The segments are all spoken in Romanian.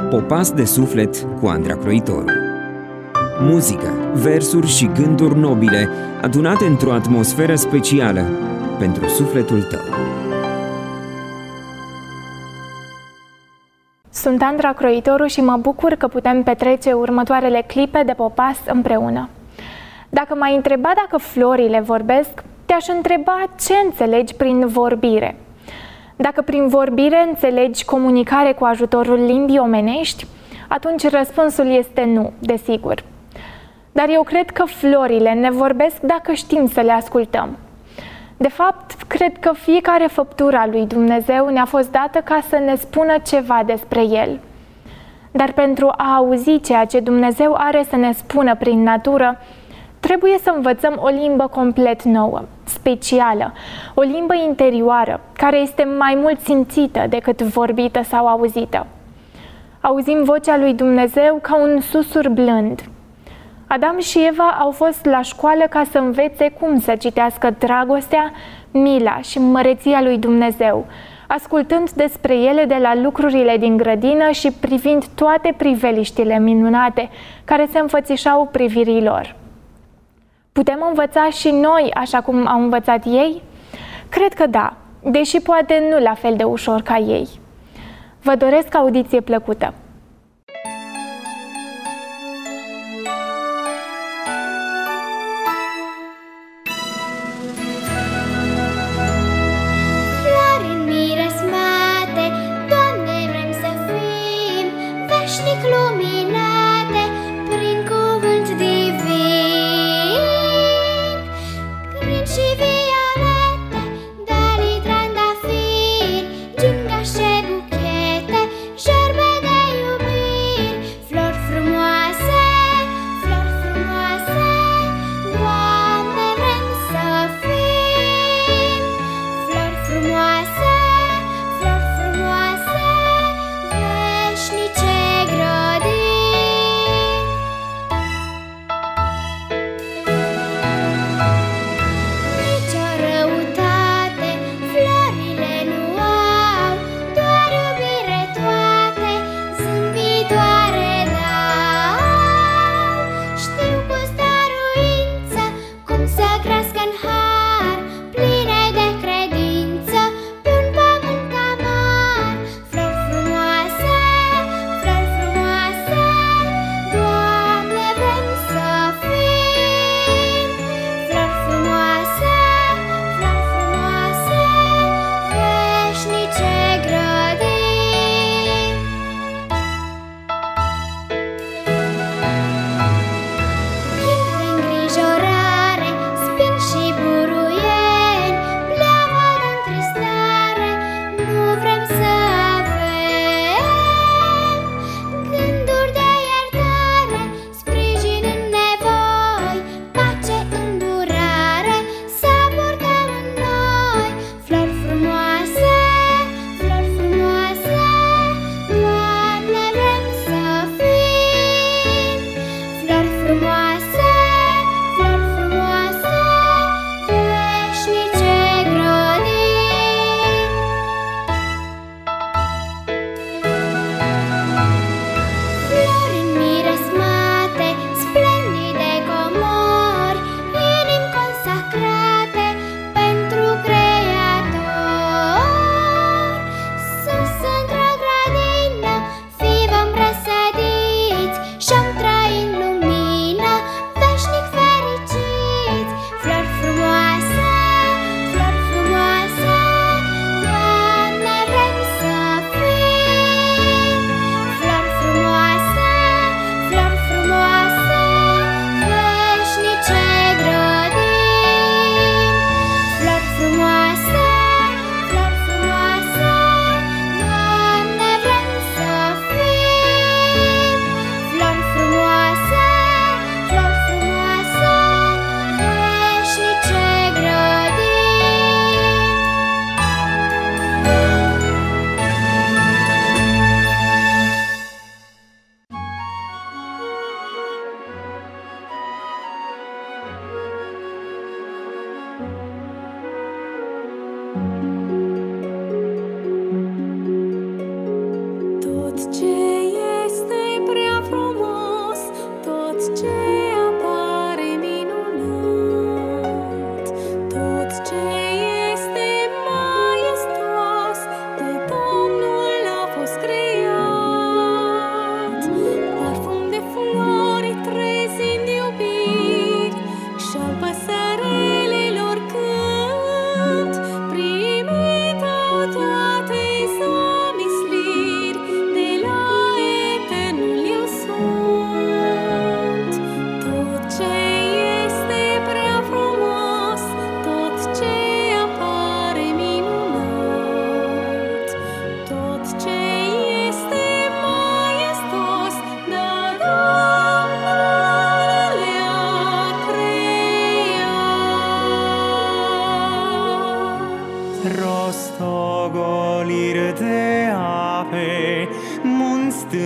Popas de suflet cu Andra Croitoru. Muzică, versuri și gânduri nobile adunate într-o atmosferă specială pentru sufletul tău. Sunt Andra Croitoru și mă bucur că putem petrece următoarele clipe de Popas împreună. Dacă m-ai întrebat dacă florile vorbesc, te-aș întreba ce înțelegi prin vorbire. Dacă prin vorbire înțelegi comunicare cu ajutorul limbii omenești, atunci răspunsul este nu, desigur. Dar eu cred că florile ne vorbesc dacă știm să le ascultăm. De fapt, cred că fiecare făptură a lui Dumnezeu ne-a fost dată ca să ne spună ceva despre El. Dar pentru a auzi ceea ce Dumnezeu are să ne spună prin natură, trebuie să învățăm o limbă complet nouă, specială, o limbă interioară, care este mai mult simțită decât vorbită sau auzită. Auzim vocea lui Dumnezeu ca un susur blând. Adam și Eva au fost la școală ca să învețe cum să citească dragostea, mila și măreția lui Dumnezeu, ascultând despre ele de la lucrurile din grădină și privind toate priveliștile minunate care se înfățișau privirii lor. Putem învăța și noi așa cum au învățat ei? Cred că da, deși poate nu la fel de ușor ca ei. Vă doresc audiție plăcută!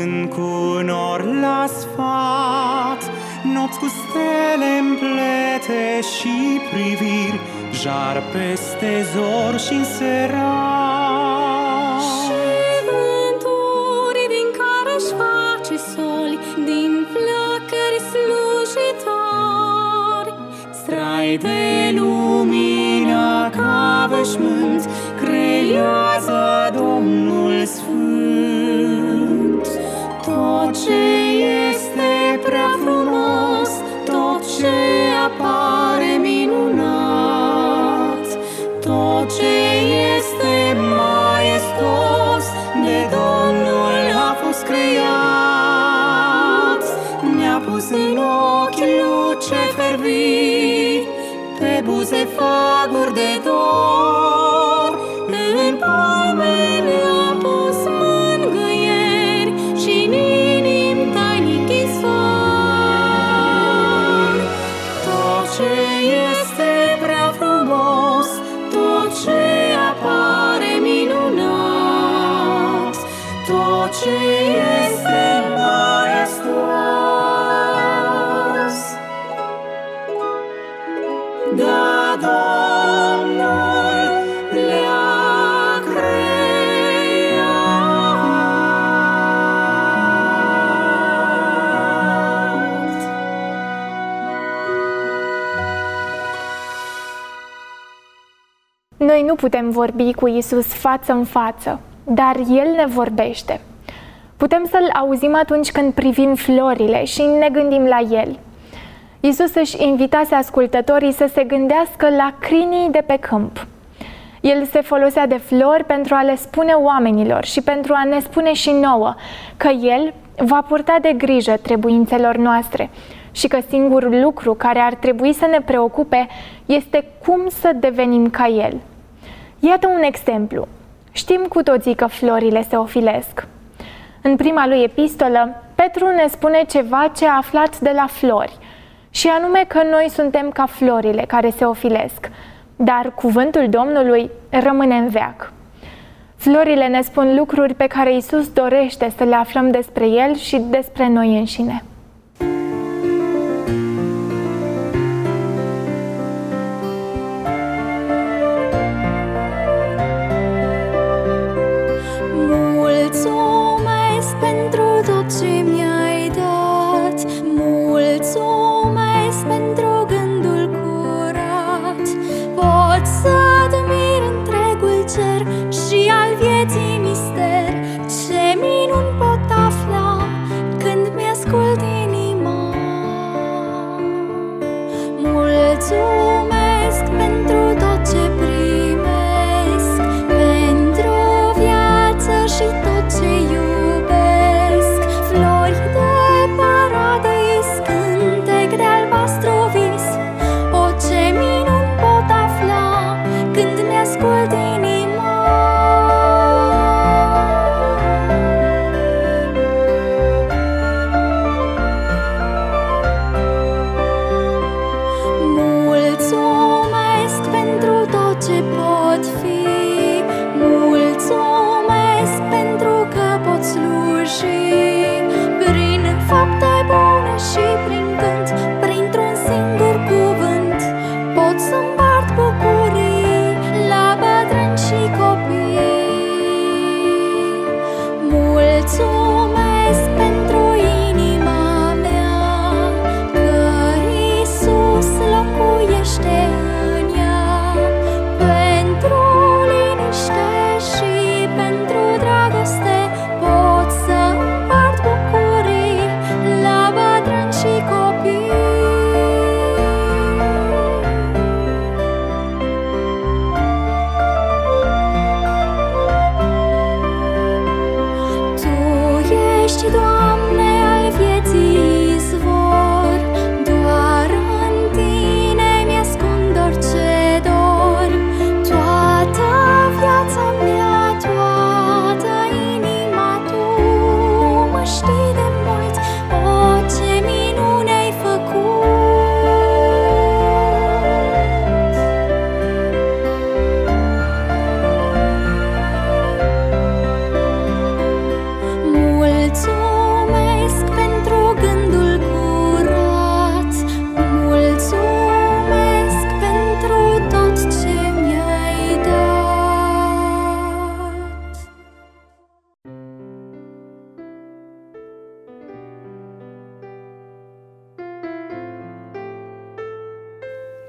Stând cu nor la sfat, nopți cu stele-n plete și priviri, jar peste zor și-n serat. Și vânturi din care-și face soli, din flăcări slujitori, strai de lumină ca veșmânt, creează Domnul Sfânt. Tot ce este prea frumos, tot ce apare minunat, tot ce este maestos, de Domnul a fost creat. Ne-a pus în ochi luce ferviri, pe buze faguri de dor, în palme ne-a pus mângâieri și în inimi tainic izvor. Tot ce este prea frumos, tot ce apare minunat, tot ce este maestos, da, Domnul le-a creat. Noi nu putem vorbi cu Isus față în față, dar El ne vorbește. Putem să-L auzim atunci când privim florile și ne gândim la El. Isus își invitase ascultătorii să se gândească la crinii de pe câmp. El se folosea de flori pentru a le spune oamenilor și pentru a ne spune și nouă că El va purta de grijă trebuințelor noastre și că singurul lucru care ar trebui să ne preocupe este cum să devenim ca El. Iată un exemplu. Știm cu toții că florile se ofilesc. În prima lui epistolă, Petru ne spune ceva ce a aflat de la flori, și anume că noi suntem ca florile care se ofilesc, dar cuvântul Domnului rămâne în veac. Florile ne spun lucruri pe care Isus dorește să le aflăm despre El și despre noi înșine. Mulțumesc pentru tot ce mi-ai dat, mulțumesc pentru gândul curat. Pot să admir întregul cer și al vieții mister, ce minuni pot afla când mi-ascult inima. Mulțumesc pentru tot ce primesc, pentru viață și tot ce iubesc. Flori de paradis, cântec de albastru vis, o, ce minuni pot afla când mi-ascult inima. Mulțumesc pentru tot ce pot fi, mulțumesc pentru că pot sluji prin fapte bune și prin cânt, printr-un singur cuvânt. Pot să împart bucurii la bătrâni și copii. Mulțumesc pentru inima mea, că Iisus locuiește în ea, pentru liniște și pentru dragoste. Pot să împart bucurii la bătrâni și copii. Tu ești, Doamne, al vieții izvor, doar în Tine mi-ascund orice dor. Toată viața mea, toată inima, Tu mă știi de mult, o, ce minune ai făcut. Mulțumesc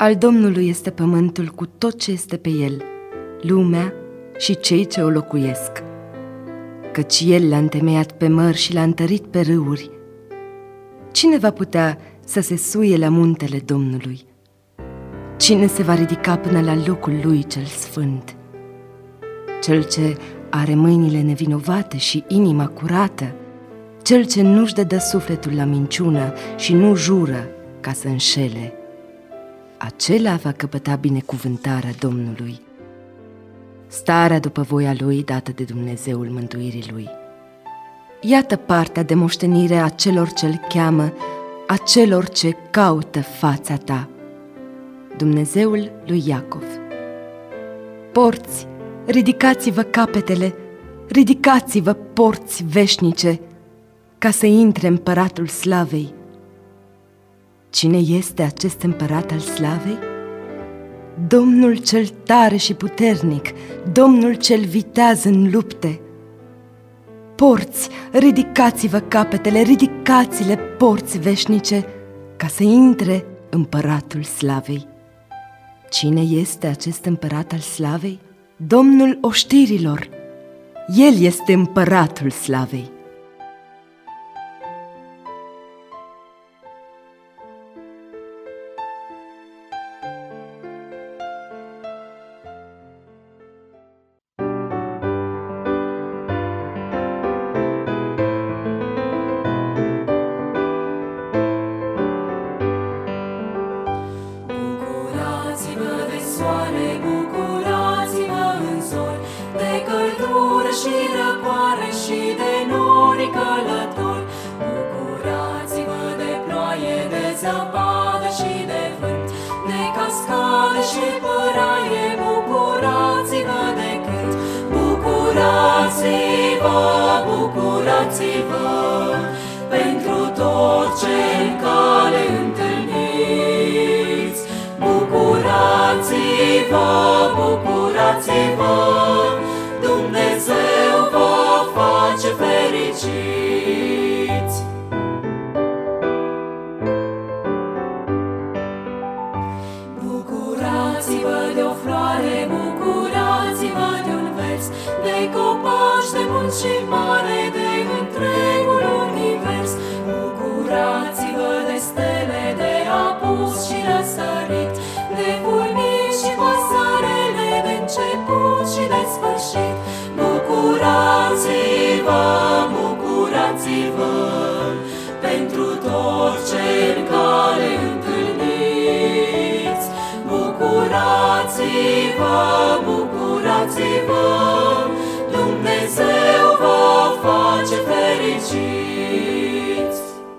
Al Domnului este pământul cu tot ce este pe el, lumea și cei ce o locuiesc. Căci El l-a întemeiat pe mări și l-a întărit pe râuri. Cine va putea să se suie la muntele Domnului? Cine se va ridica până la locul Lui cel sfânt? Cel ce are mâinile nevinovate și inima curată, cel ce nu-și dă sufletul la minciună și nu jură ca să înșele, acela va căpăta binecuvântarea Domnului, starea după voia Lui dată de Dumnezeul mântuirii Lui. Iată partea de moștenire a celor ce-L cheamă, a celor ce caută fața Ta, Dumnezeul lui Iacov. Porți, ridicați-vă capetele, ridicați-vă porți veșnice, ca să intre împăratul slavei. Cine este acest împărat al slavei? Domnul cel tare și puternic, Domnul cel viteaz în lupte. Porți, ridicați-vă capetele, ridicați-le porți veșnice, ca să intre împăratul slavei. Cine este acest împărat al slavei? Domnul oștirilor. El este împăratul slavei. Bucurați-vă pentru tot ce în cale întâlniți. Bucurați-vă, bucurați-vă, Dumnezeu vă face fericiți. Bucurați-vă de o floare, bucurați-vă de un vers, de copaci, de munți și mare, de întregul univers. Bucurați-vă de stele, de apus și răsărit, de fulmini și păsărele, de început și de sfârșit. Bucurați-vă, bucurați-vă pentru tot ce în cale întâlniți. Bucurați-vă, bucurați-vă, Dumnezeu vă face fericiți.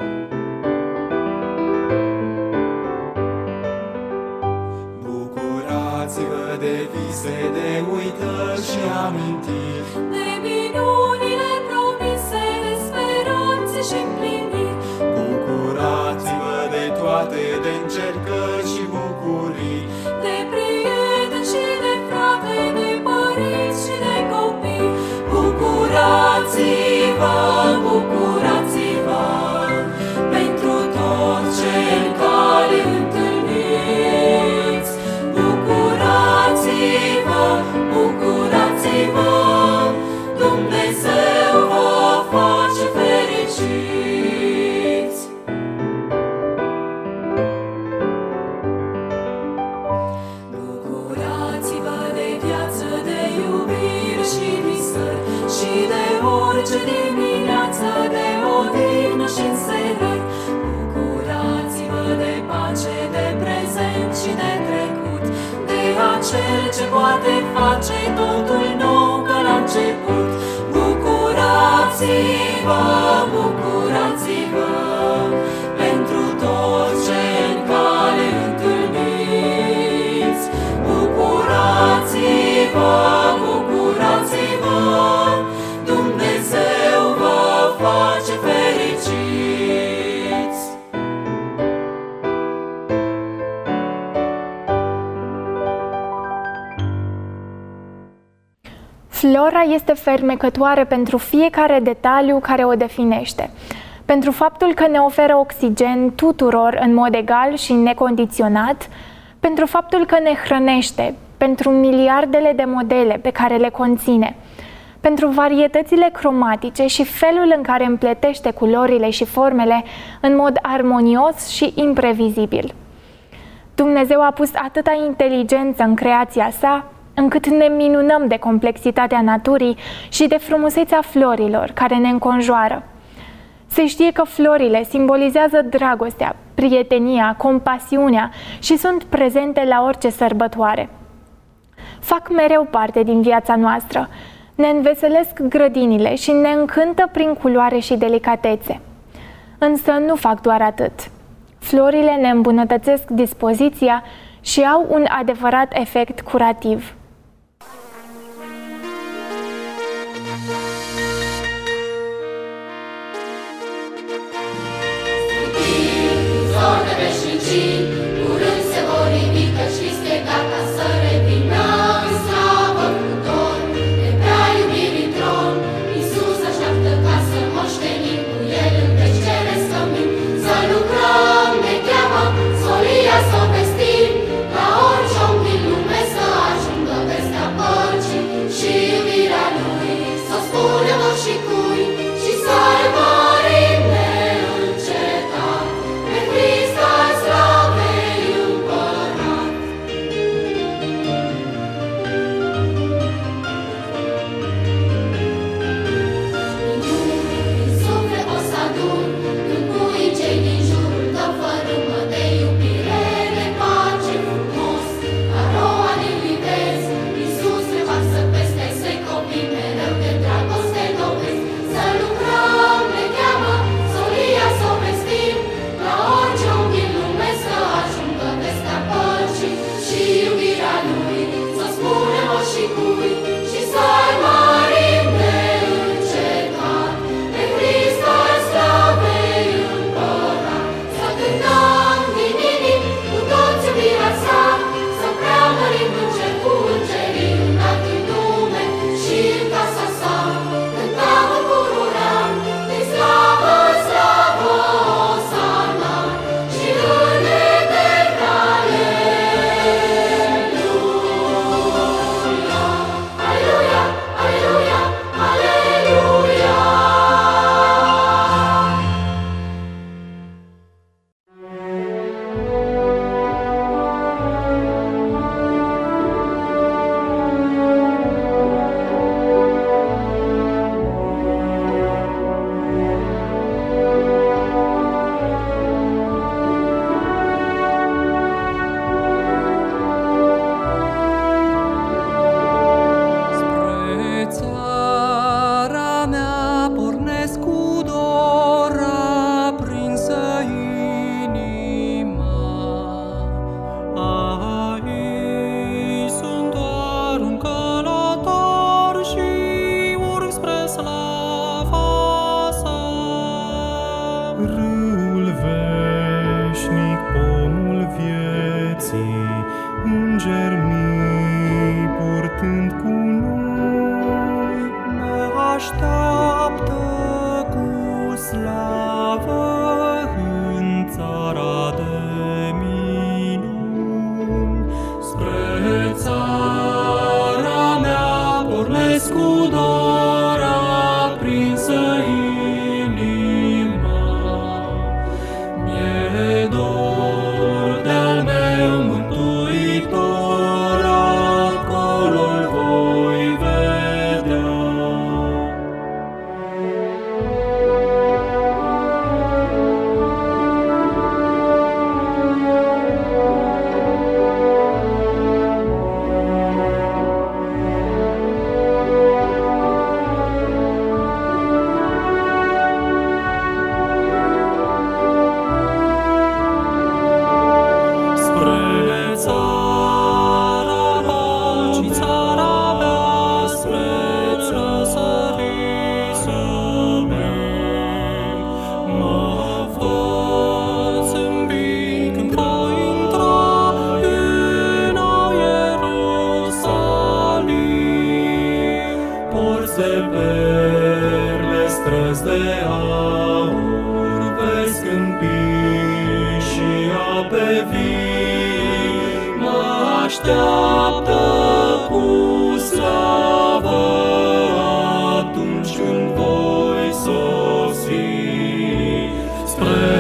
Bucurați-vă de vise, de uitări și amintiri, de minunile promise, de speranțe și împliniri. Bucurați-vă de toate, de încercări și bucurii, de prieteni și de frate, de părinți și de copii. Bucurați-vă, bucurați-vă pentru tot ce în cale întâlniți. Bucurați-vă, bucurați-vă, Dumnezeu vă face fericiți. Bucurați-vă de viață, de iubire și visări, și de orice dimineață, de odihnă și înserări. Bucurați-vă de pace, de prezent și de trecut, de acel ce poate face totul nou ca la început. Bucurați-vă, bucurați-vă pentru tot ce în cale întâlniți. Bucurați-vă, bucurați-vă, Dumnezeu vă face fericiți. Flora este fermecătoare pentru fiecare detaliu care o definește. Pentru faptul că ne oferă oxigen tuturor în mod egal și necondiționat, pentru faptul că ne hrănește, pentru miliardele de modele pe care le conține, pentru varietățile cromatice și felul în care împletește culorile și formele în mod armonios și imprevizibil. Dumnezeu a pus atâta inteligență în creația sa, încât ne minunăm de complexitatea naturii și de frumusețea florilor care ne înconjoară. Se știe că florile simbolizează dragostea, prietenia, compasiunea și sunt prezente la orice sărbătoare. Fac mereu parte din viața noastră, ne înveselesc grădinile și ne încântă prin culoare și delicatețe. Însă nu fac doar atât. Florile ne îmbunătățesc dispoziția și au un adevărat efect curativ. Curând se vor ridică și este gata să revină în slavă cu dor. De prea iubirii tron, Iisus așteaptă ca să moștenim cu El în veci ceresc cămin. Să lucrăm, ne cheamă, solia să o vestim, la orice om din lume să ajungă vestea păcii și iubirea Lui. Să spunem și cui și să-L mărim neîncetat, pe Hristos slavei Împărat. Din suflet o să adun, când pui cei din jurul tău fărâmă de iubire, de pace frumos, ca roa din vitez. Iisus ne varsă peste săi copii, mereu de dragoste dovezi. Să lucrăm, ne cheamă, solia să o vestim, la orice om din lume să ajungă vestea păcii și iubirea Lui. Să spunem-o și cui și să-L mărim neîncetat, pe Hristos slavei Împărat. Să cântăm din inimi cu toți iubirea sa, să preamărim în cer cu îngerii înalt în lume și în casa sa. Cântăm în pururam, din slavă în slavă, Osana, și în etern, Aleluia, Aleluia, Aleluia, Aleluia. Spre țara mea pornesc cu dor aprinsă inima. Aici sunt doar un călător și urc spre slava sa. Râul veșnic, pomul vieții, îngeri mii purtând cu noi, ne așteaptă cu slavă în țara de minuni. Spre țara mea pornesc cu dor aprinsă inima. Mi-e dor de-al meu Mântuitor, acolo-l voi vedea. Spre țara păcii, țara mea, spre răsărit să merg. Mă văd zâmbind când voi intra în nou Ierusalim. Porți de perle, străzi de aur, vezi câmpii și ape vii. așteaptă cu slavă atunci când voi sosi spre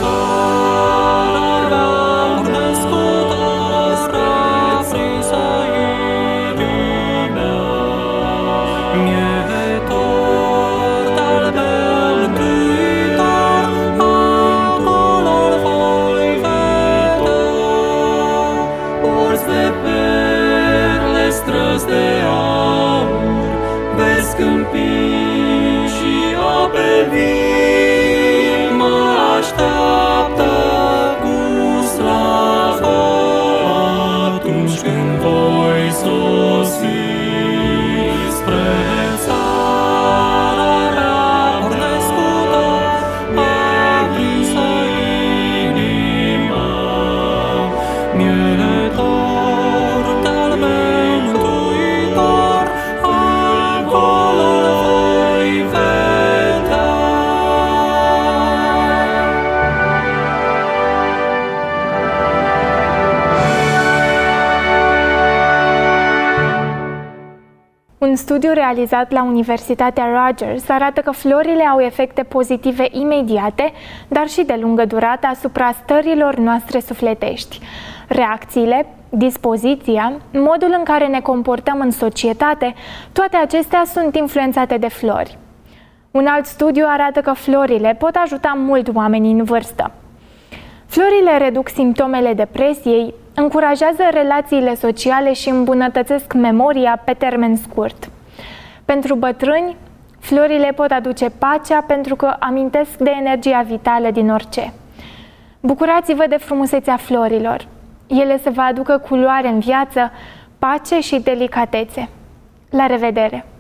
țara născută, spre prinsa iubii mea. Mie tort al meu Mântuitor, acolo-l voi vedea. Porți de perle, străzi de aur, vezi câmpii și ape vii, mă așteaptă cu slavă atunci când voi sosi spre țara mea născută, aprinsă inima. Mie tort al meu Mântuitor, acolo-l voi vedea. Un studiu realizat la Universitatea Rogers arată că florile au efecte pozitive imediate, dar și de lungă durată asupra stărilor noastre sufletești. Reacțiile, dispoziția, modul în care ne comportăm în societate, toate acestea sunt influențate de flori. Un alt studiu arată că florile pot ajuta mult oamenii în vârstă. Florile reduc simptomele depresiei, încurajează relațiile sociale și îmbunătățesc memoria pe termen scurt. Pentru bătrâni, florile pot aduce pacea pentru că amintesc de energia vitală din orice. Bucurați-vă de frumusețea florilor. Ele să vă aducă culoare în viață, pace și delicatețe. La revedere!